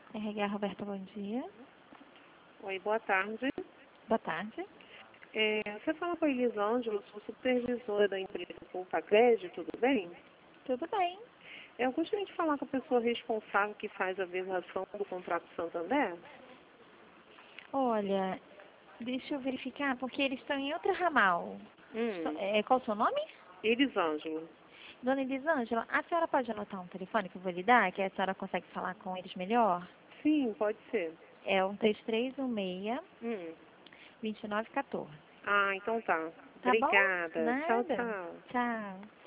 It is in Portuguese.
RH Roberta, bom dia. Oi, boa tarde. Boa tarde. Você fala com a Elisângela, sou supervisora da empresa Culpacred, tudo bem? Tudo bem? Eu gostaria de falar com a pessoa responsável que faz a vedação do contrato Santander. Olha, deixa eu verificar, porque eles estão em outro ramal. Hum, Qual o seu nome? Elisângela. Dona Elisângela, a senhora pode anotar um telefone que eu vou lhe dar, que a senhora consegue falar com eles melhor? Sim, pode ser. É um 3316 Hum. 2914. Ah, então tá. Tá bom? Obrigada. Tchau, Nada. tchau. Tchau.